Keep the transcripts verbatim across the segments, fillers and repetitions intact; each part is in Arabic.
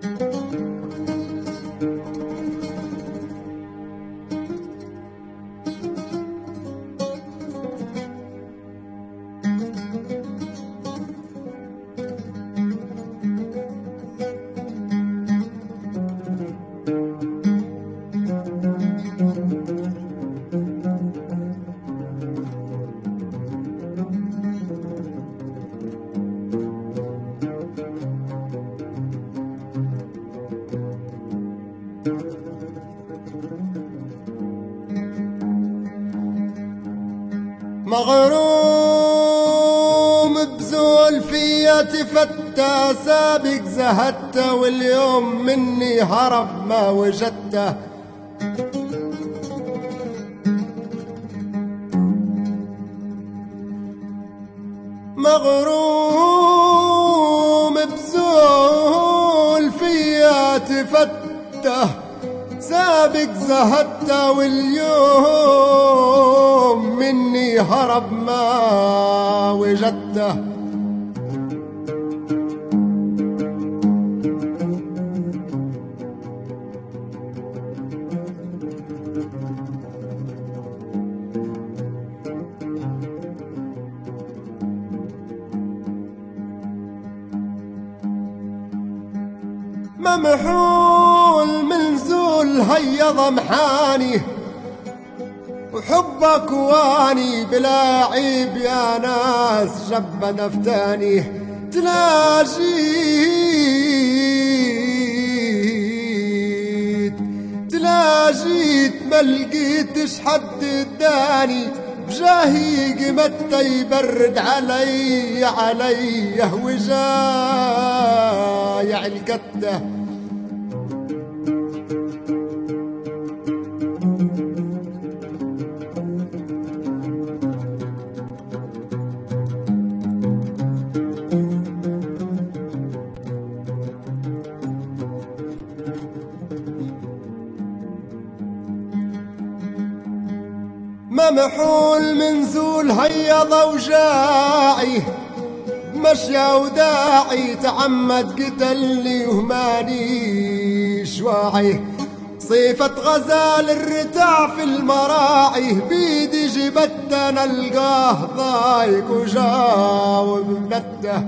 مغروم بزول فيا تفتى، سابق زهدته واليوم مني هرب ما وجدته. مغروم بزول فيا تفتى، سابق زهدته واليوم مني هرب ما وجدته. ممحول من زول هيض محاني، وحبك واني بلا عيب يا ناس جب نفتاني. تلاجيت تلاجيت ما لقيتش حد اداني، بجاهي قمت يبرد علي علي وجايع القته. ممحول من زول هيض وجاعي، مشيا وداعي تعمد قتلني ومانيش واعي. صيفة غزال الرتاع في المراعي، بيدي جبت نلقاه ضايق وجاوب بنته.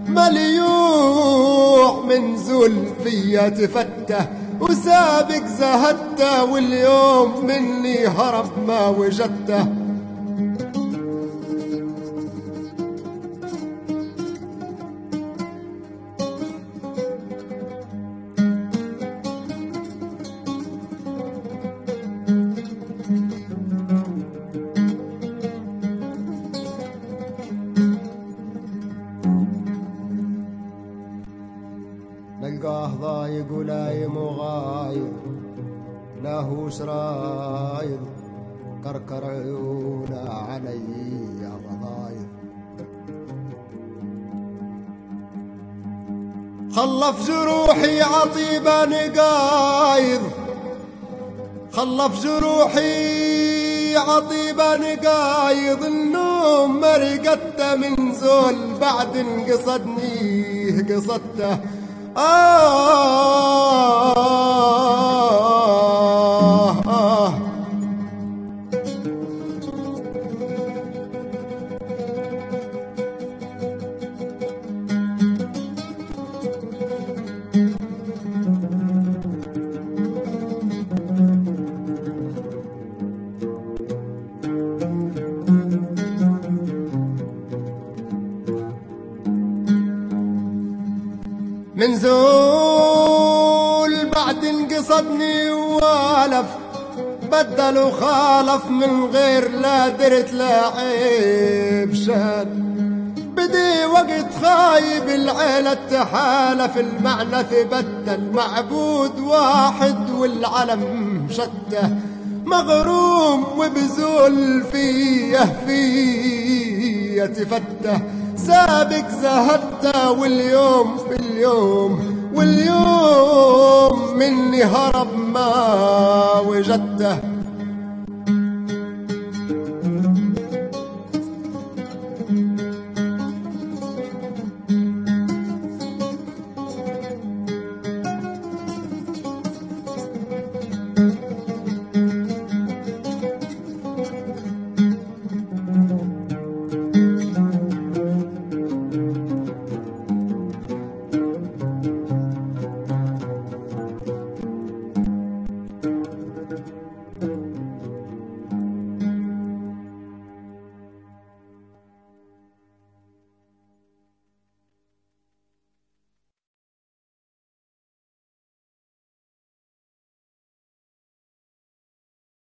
مليوع من زول فيا تفته، وسابق زهدته واليوم مني هرب ما وجدته. نلقاه ضايق ولايم وغاير، لاهوش رايض كركر عيونه علي يا ضاير. خلف جروحي عطيبة نقايض، خلف جروحي عطيبة نقايض. النوم مرقته من زول بعد انقصدني قصدته. آه آه من زول بعد انقصدني والف، بدل وخالف من غير لا درت لا عيب شان. بدي وقت خايب العيلة تحالف، المعنى ثبت المعبود واحد والعلم شتى. مغروم وبزول فيه فيه تفته، سابق زهدته واليوم باليوم واليوم مني هرب ما وجدته.